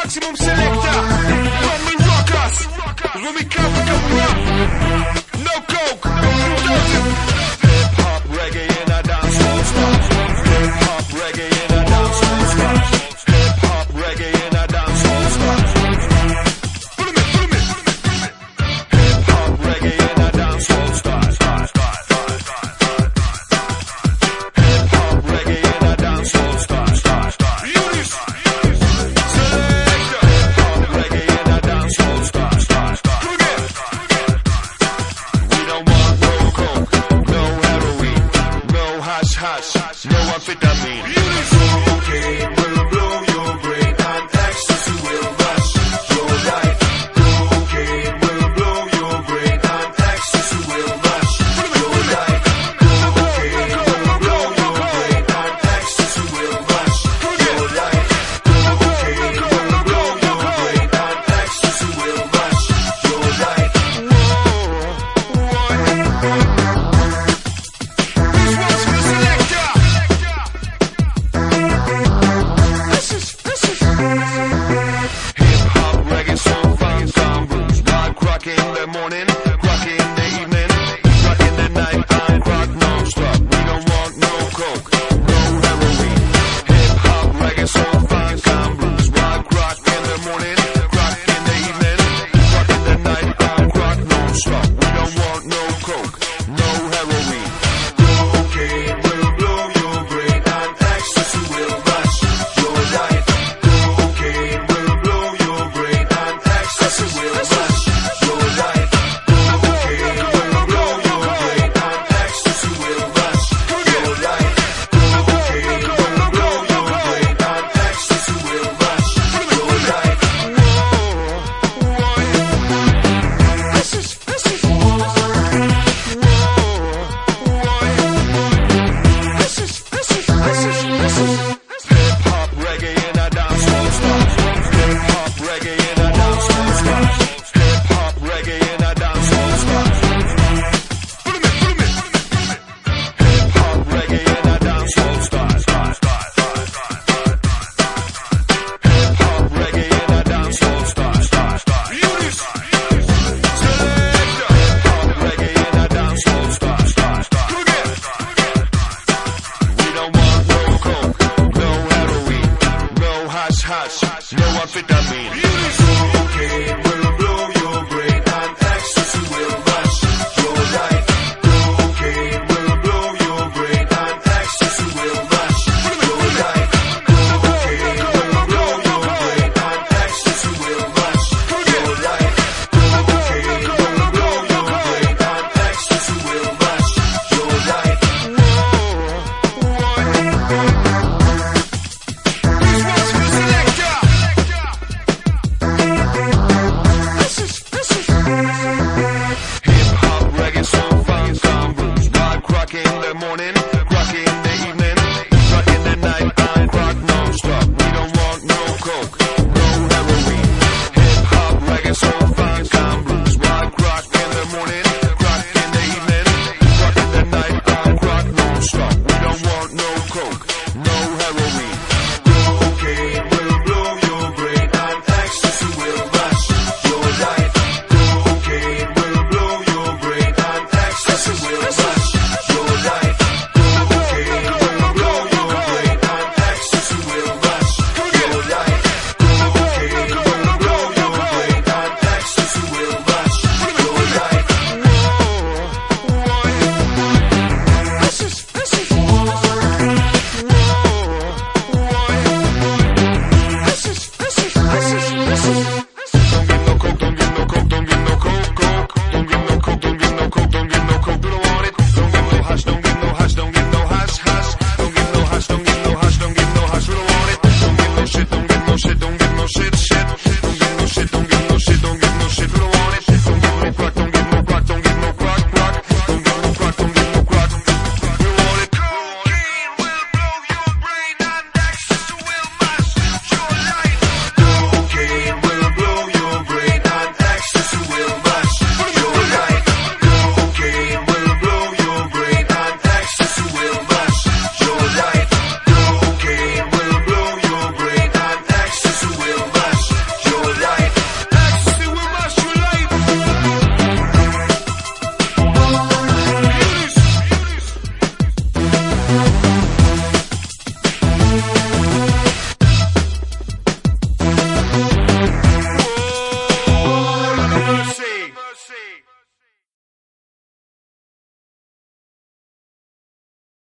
Maximum selector. When we rock us. When we come, we come rock. No coke. Hip hop reggae in a dancehall style. Hip hop reggae in a dancehall style. Hip hop reggae in a dancehall style. Put 'em in. Hip hop reggae in a dancehall style. Hip hop reggae in a dancehall style. Unis. Selector. Hip hop reggae in a dancehall style. Come again. We don't want no coke, no heroin, no hash, no amphetamine. Unis.